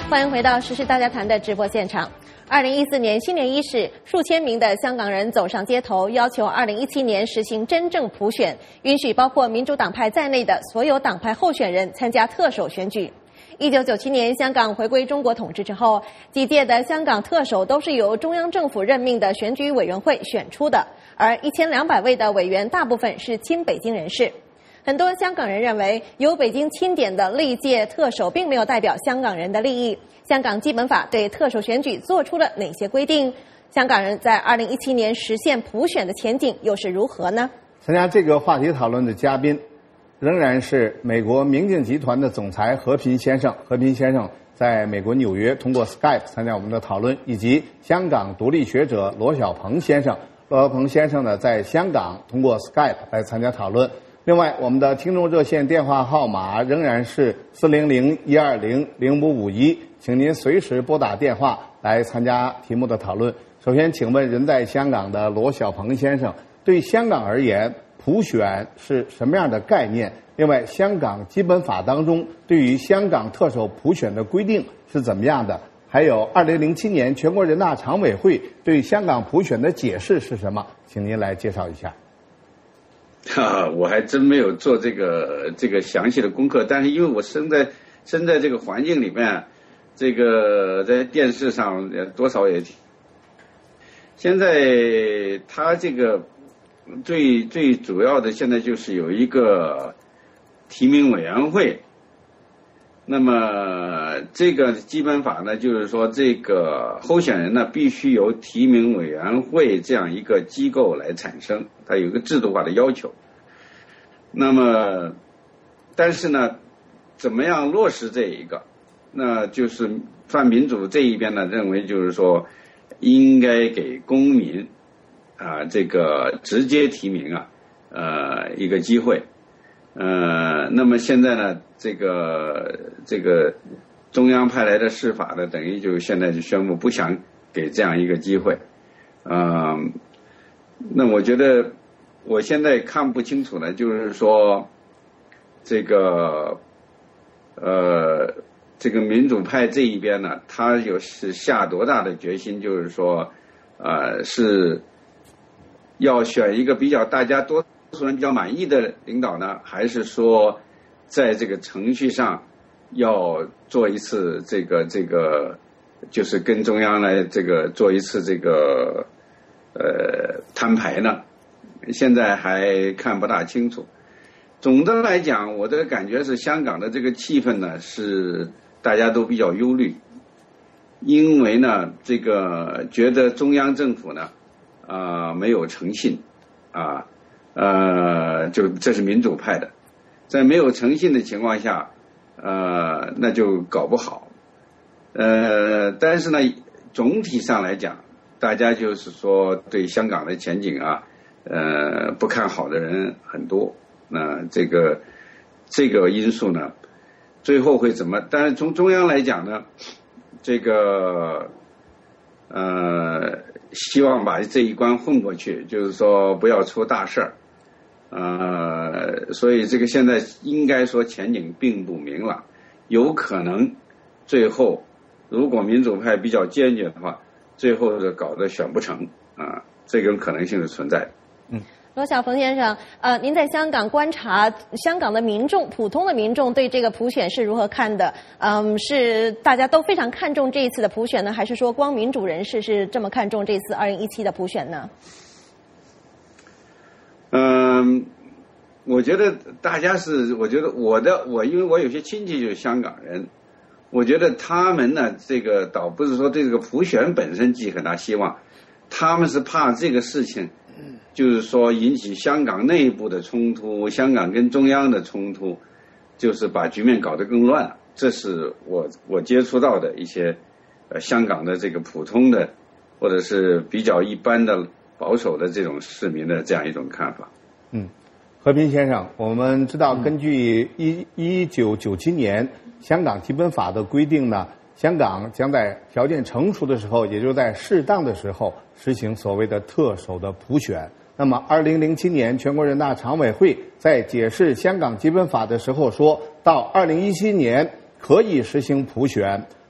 欢迎回到时事大家谈的直播现场。2014年新年伊始，数千名的香港人走上街头，要求2017年实行真正普选，允许包括民主党派在内的所有党派候选人参加特首选举。1997年香港回归中国统治之后，几届的香港特首都是由中央政府任命的选举委员会选出的，而1200位的委员大部分是亲北京人士。很多香港人认为，由北京钦点的历届特首并没有代表香港人的利益。香港基本法对特首选举做出了哪些规定？香港人在2017年实现普选的前景又是如何呢？ 参加这个话题讨论的嘉宾，仍然是美国明镜集团的总裁何平先生。何平先生在美国纽约通过 Skype 参加我们的讨论，以及香港独立学者罗小鹏先生。罗小鹏先生呢，在香港通过 Skype 来参加讨论。另外，我们的听众热线电话号码仍然是400-120-0551，请您随时拨打电话来参加题目的讨论。首先，请问人在香港的罗小鹏先生，对香港而言，普选是什么样的概念？另外，香港基本法当中对于香港特首普选的规定是怎么样的？还有2007年全国人大常委会对香港普选的解释是什么？请您来介绍一下。 我还真没有做这个详细的功课，但是因为我身在这个环境里面，这个在电视上多少也，现在他这个最主要的现在就是有一个提名委员会。那么这个基本法呢，就是说这个候选人呢必须由提名委员会这样一个机构来产生，它有一个制度化的要求。那么但是呢，怎么样落实这一个，那就是泛民主这一边呢认为就是说应该给公民这个直接提名一个机会。那么现在呢，这个中央派来的释法呢，等于就现在就宣布不想给这样一个机会。那我觉得我现在看不清楚呢，就是说这个民主派这一边呢，他是下多大的决心，就是说是要选一个比较大家多数人比较满意的领导呢，还是说在这个程序上要做一次这个就是跟中央来做一次摊牌呢？现在还看不大清楚。总的来讲，我的感觉是香港的这个气氛呢，是大家都比较忧虑，因为呢这个觉得中央政府呢没有诚信就这是民主派的，在没有诚信的情况下那就搞不好。但是呢总体上来讲，大家就是说对香港的前景不看好的人很多。那这个因素呢最后会怎么，但是从中央来讲呢，这个希望把这一关混过去，就是说不要出大事儿。所以这个现在应该说前景并不明朗，有可能最后如果民主派比较坚决的话，最后搞得选不成这种可能性是存在的。 罗小鹏先生，您在香港观察香港的民众，普通的民众对这个普选是如何看的？是大家都非常看重这一次的普选呢，还是说光民主人士是这么看重这次2017的普选呢？ 我觉得大家是，我觉得因为我有些亲戚就是香港人，我觉得他们呢倒不是说对这个普选本身寄很大希望，他们是怕这个事情就是说引起香港内部的冲突，香港跟中央的冲突，就是把局面搞得更乱。这是我接触到的一些香港的这个普通的或者是比较一般的保守的这种市民的这样一种看法。 和平先生，我们知道根据1997年香港基本法的规定呢，香港将在条件成熟的时候，也就是在适当的时候实行所谓的特首的普选。那么2007年全国人大常委会在解释香港基本法的时候说，到2017年可以实行普选，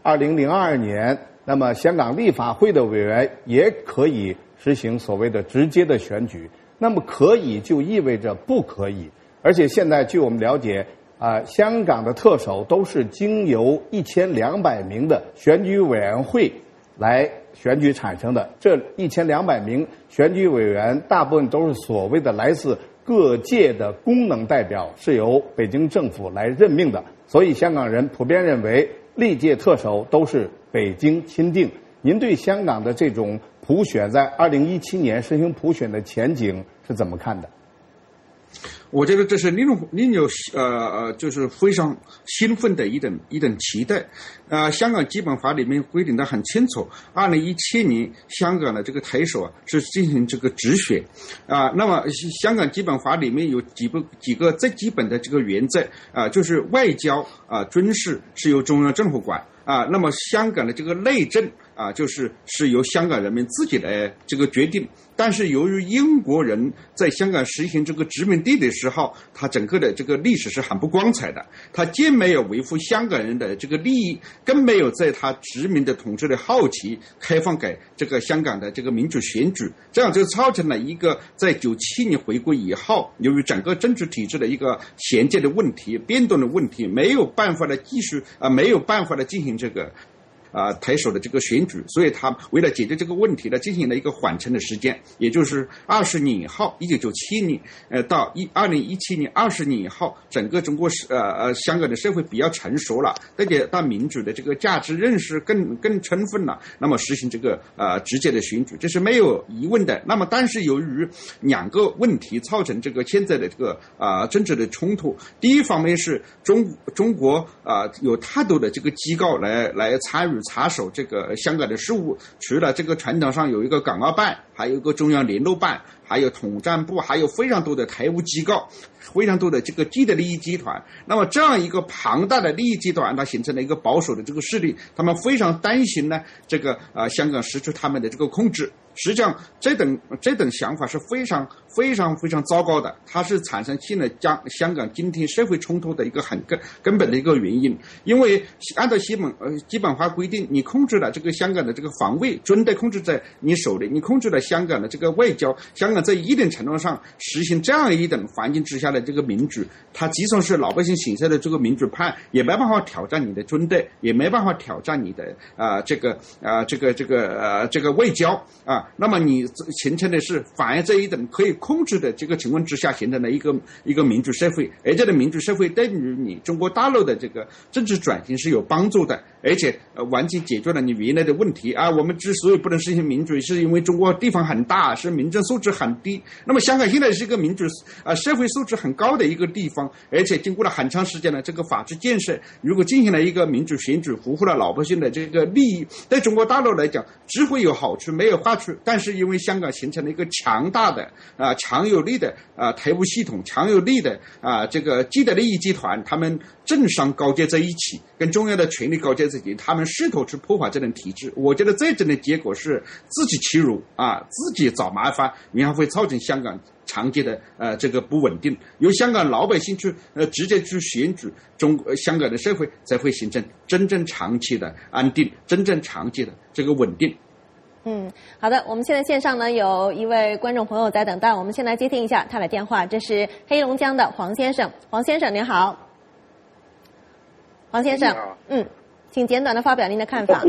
2002年，那么香港立法会的委员也可以实行所谓的直接的选举。那么可以就意味着不可以，而且现在据我们了解，香港的特首都是经由1200名的选举委员会来选举产生的。这1200名选举委员大部分都是所谓的来自各界的功能代表，是由北京政府来任命的。所以香港人普遍认为历届特首都是北京钦定。您对香港的这种普选在2017年实行普选的前景是怎么看的？ 我觉得这是令有就是非常兴奋的一等期待。香港基本法里面规定的很清楚，2017年香港的这个台首是进行这个直选那么香港基本法里面有几个最基本的这个原则就是外交军事是由中央政府管那么香港的这个内政是由香港人民自己来这个决定。但是由于英国人在香港实行这个殖民地的时候，他整个的这个历史是很不光彩的，他既没有维护香港人的这个利益，更没有在他殖民的统治的后期开放给这个香港的这个民主选举，这样就造成了一个在97年回归以后，由于整个政治体制的一个衔接的问题、变动的问题，没有办法的继续没有办法的进行这个台首的这个选举，所以他为了解决这个问题呢，进行了一个缓冲的时间，也就是20年以后，1997年到2017年20年以后，整个中国香港的社会比较成熟了，而且对民主的这个价值认识更充分了，那么实行这个直接的选举，这是没有疑问的。那么但是由于两个问题造成这个现在的这个政治的冲突，第一方面是中国有太多的这个机构来参与查守这个香港的事务，除了这个传统上有一个港澳办，还有一个中央联络办，还有统战部，还有非常多的台务机构，非常多的这个既得利益集团。那么这样一个庞大的利益集团，它形成了一个保守的这个势力，他们非常担心呢这个香港失去他们的这个控制。实际上这等想法是非常非常非常糟糕的，它是产生现在香港今天社会冲突的一个很根本的一个原因。因为按照基本法规定，你控制了这个香港的这个防卫，军队控制在你手里，你控制了香港的这个外交，香港在一定程度上实行这样一等环境之下的这个民主，它即使是老百姓形成的这个民主派，也没办法挑战你的军队，也没办法挑战你的这个外交那么你形成的是反而这一等可以控制的这个情况之下形成的一个民主社会，而这个民主社会对于你中国大陆的这个政治转型是有帮助的，而且完全解决了你原来的问题我们之所以不能实行民主，是因为中国地方很大，是民政素质很低。那么香港现在是一个民主社会素质很高的一个地方，而且经过了很长时间的这个法治建设，如果进行了一个民主选举，符合了老百姓的这个利益，对中国大陆来讲只会有好处没有坏处。但是因为香港形成了一个强大的强有力的台务系统，强有力的这个既得利益集团，他们政商勾结在一起，跟中央的权力勾结在一起，他们试图去破坏这种体制。我觉得这种的结果是自己欺辱自己找麻烦，然后会造成香港长期的这个不稳定。由香港老百姓去直接去选举，香港的社会才会形成真正长期的安定，真正长期的这个稳定。 好的，我们现在线上呢有一位观众朋友在等待，我们先来接听一下他的电话，这是黑龙江的黄先生。黄先生您好。黄先生，请简短的发表您的看法。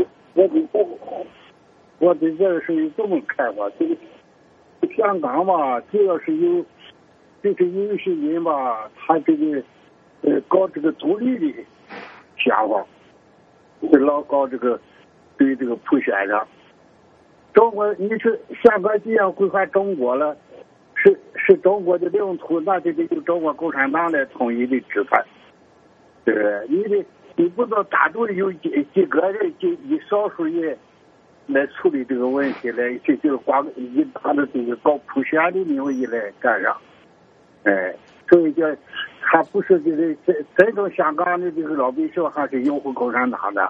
我对这个事情这么看法，这个香港吧，主要是有一些人吧，他这个搞这个独立的想法，老搞这个对这个普选上。中国，你说香港既然归还中国了，是中国的领土，那就得由中国共产党来统一的执法，对不对？你不知道大多有几个人，就以少数人来处理这个问题，来就是光以他的这个搞普选的名义来干上，所以叫他不是这个真正香港的这个老百姓还是拥护共产党的，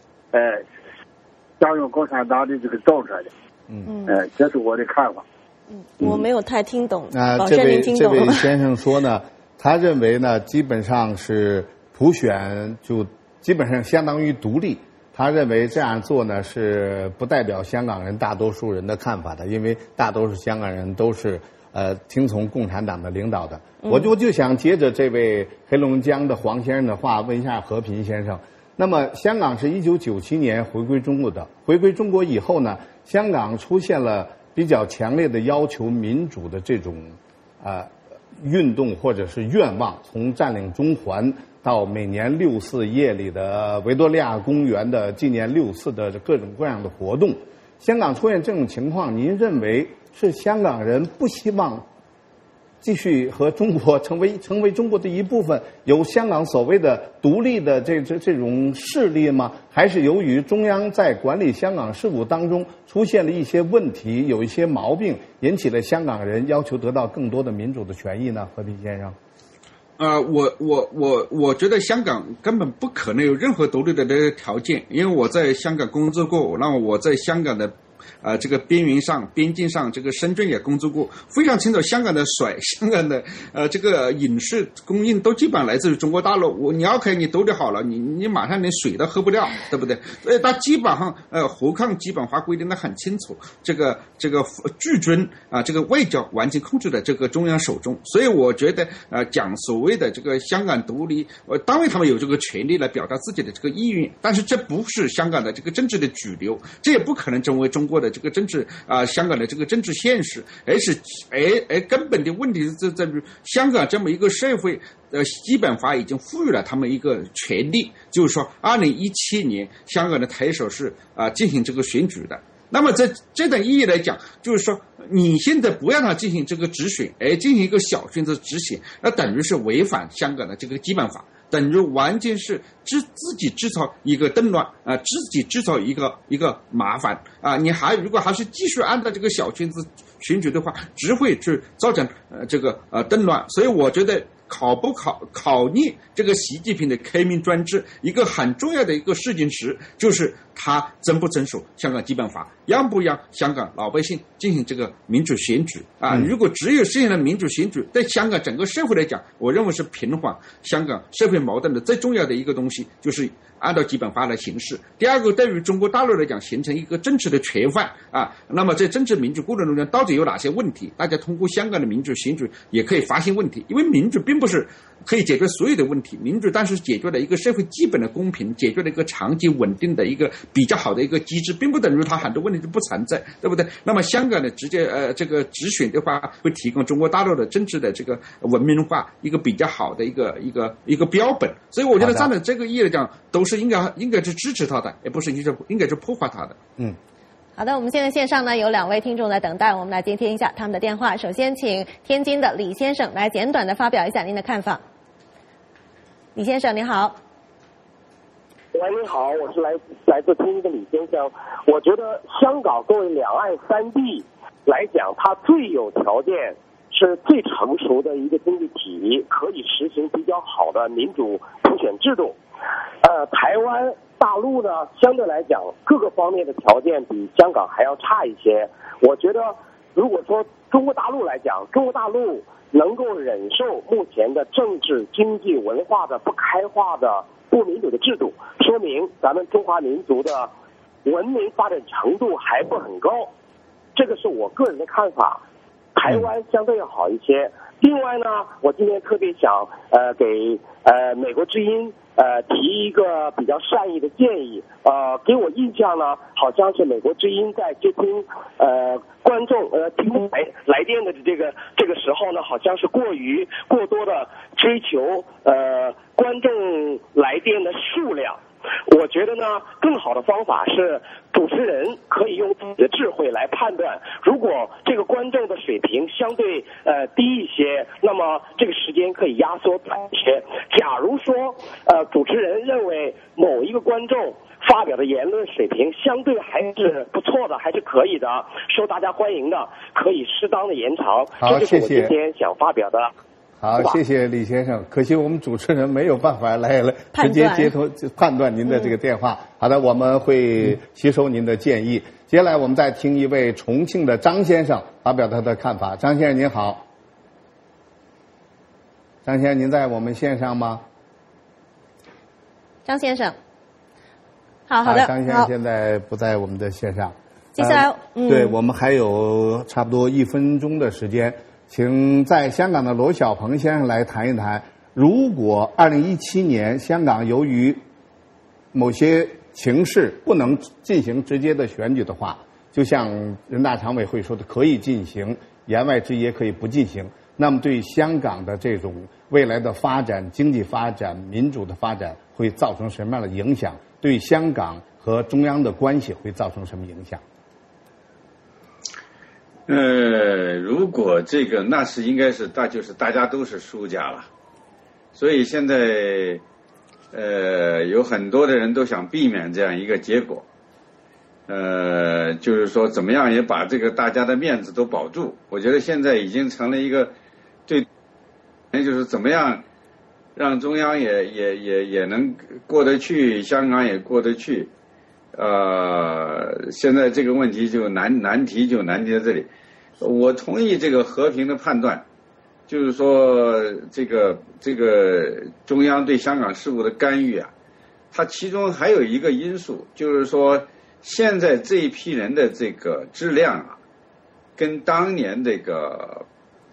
享用共产党的这个政策的，这是我的看法。 我没有太听懂。 这位先生说呢，他认为呢，基本上是普选就基本上相当于独立。 他认为这样做呢是不代表香港人大多数人的看法的，因为大多数香港人都是听从共产党的领导的。我就想接着这位黑龙江的黄先生的话问一下和平先生。那么香港是1997年回归中国的，回归中国以后呢，香港出现了比较强烈的要求民主的这种运动或者是愿望，从占领中环到每年6·4夜里的维多利亚公园的纪念6·4的各种各样的活动，香港出现这种情况，您认为是香港人不希望继续和中国成为中国的一部分，有香港所谓的独立的这种势力吗？还是由于中央在管理香港事务当中出现了一些问题，有一些毛病，引起了香港人要求得到更多的民主的权益呢？和平先生。 我觉得香港根本不可能有任何独立的这个条件，因为我在香港工作过，那么我在香港的这个边境上，这个深圳也工作过，非常清楚香港的水，香港的这个饮食供应都基本上来自于中国大陆。你OK，你独立好了，你马上连水都喝不了，对不对？所以它基本上胡抗基本法规定的很清楚，这个巨尊这个外交完全控制在这个中央手中。所以我觉得讲所谓的这个香港独立，当然他们有这个权利来表达自己的这个意愿，但是这不是香港的这个政治的主流，这也不可能成为中国的这个政治香港的这个政治现实，而根本的问题是在于香港这么一个社会，基本法已经赋予了他们一个权利，就是说2017年香港的特首是进行这个选举的。那么在这种意义来讲，就是说你现在不让他进行这个直选，而进行一个小圈子直选，那等于是违反香港的这个基本法，等于完全是自己制造一个动乱自己制造一个麻烦你如果还是继续按照这个小圈子选举的话，只会去造成这个动乱。所以我觉得考虑这个习近平的开明专制，一个很重要的一个事情是，就是他遵不遵守香港基本法，让不让香港老百姓进行这个民主选举如果只有实现了民主选举，在香港整个社会来讲，我认为是平缓香港社会矛盾的最重要的一个东西，就是按照基本法来行事。第二个，对于中国大陆来讲，形成一个政治的全范那么在政治民主过程中到底有哪些问题，大家通过香港的民主选举也可以发现问题。因为民主并不是可以解决所有的问题，民主但是解决了一个社会基本的公平，解决了一个长期稳定的一个比较好的一个机制，并不等于它很多问题就不存在，对不对？那么香港的直接这个直选的话，会提供中国大陆的政治的这个文明化一个比较好的一个标本。所以我觉得站在这个意义来讲，都是应该是支持他的，也不是应该是破坏他的。 好的，我们现在线上呢有2位听众在等待，我们来接听一下他们的电话。首先请天津的李先生来简短的发表一下您的看法。李先生您好。 喂，你好，我是来自天津的李先生。我觉得香港作为两岸三地来讲，它最有条件是最成熟的一个经济体，可以实行比较好的民主普选制度。台湾大陆呢，相对来讲各个方面的条件比香港还要差一些。我觉得如果说中国大陆来讲，中国大陆能够忍受目前的政治、经济、文化的不开化的不民主的制度，说明咱们中华民族的文明发展程度还不很高，这个是我个人的看法。台湾相对要好一些。另外呢，我今天特别想给美国之音提一个比较善意的建议。给我印象呢，好像是美国之音在接听观众听来电的这个时候呢，好像是过多的追求观众来电的数量。我觉得呢，更好的方法是主持人可以用自己的智慧来判断，如果这个观众的水平相对低一些，那么这个时间可以压缩短一些。假如说主持人认为某一个观众发表的言论水平相对还是不错的，还是可以的，受大家欢迎的，可以适当的延长。 好， 这就是我今天想发表的。 好，谢谢李先生。可惜我们主持人没有办法来直接接通判断您的这个电话。好的，我们会吸收您的建议。接下来我们再听一位重庆的张先生发表他的看法。张先生您好。张先生您在我们线上吗？ 张先生好的， 张先生现在不在我们的线上。 接下来， 对我们还有差不多1分钟的时间，请在香港的罗小鹏先生来谈一谈，如果2017年香港由于某些情势不能进行直接的选举的话，就像人大常委会说的，可以进行，言外之意也可以不进行。那么对香港的这种未来的发展、经济发展、民主的发展会造成什么样的影响？对香港和中央的关系会造成什么影响？ 如果这个那是应该是就是大家都是输家了，所以现在有很多的人都想避免这样一个结果，就是说怎么样也把这个大家的面子都保住。我觉得现在已经成了一个对，就是怎么样让中央也能过得去，香港也过得去。现在这个问题就难题在这里。我同意这个和平的判断，就是说这个中央对香港事务的干预啊，它其中还有一个因素，就是说现在这一批人的这个质量啊，跟当年这个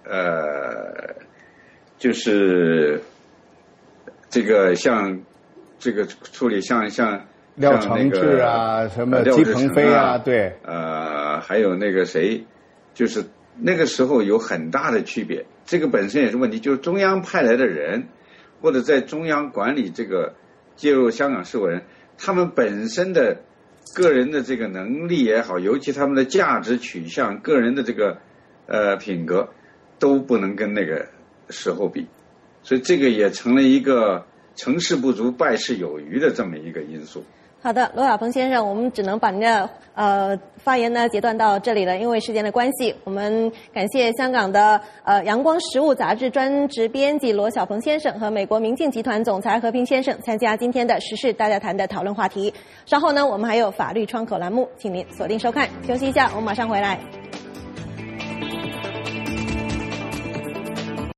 就是这个像这个处理像廖承志啊，什么姬鹏飞啊，对， 还有那个谁，就是那个时候有很大的区别。这个本身也是问题，就是中央派来的人，或者在中央管理这个介入香港事务人，他们本身的个人的这个能力也好，尤其他们的价值取向、个人的这个品格，都不能跟那个时候比，所以这个也成了一个成事不足败事有余的这么一个因素。 好的，罗小鹏先生，我们只能把您的发言呢截断到这里了，因为时间的关系。我们感谢香港的阳光实务杂志专职编辑罗小鹏先生和美国明镜集团总裁何平先生参加今天的时事大家谈的讨论话题。稍后呢，我们还有法律窗口栏目，请您锁定收看。休息一下，我们马上回来。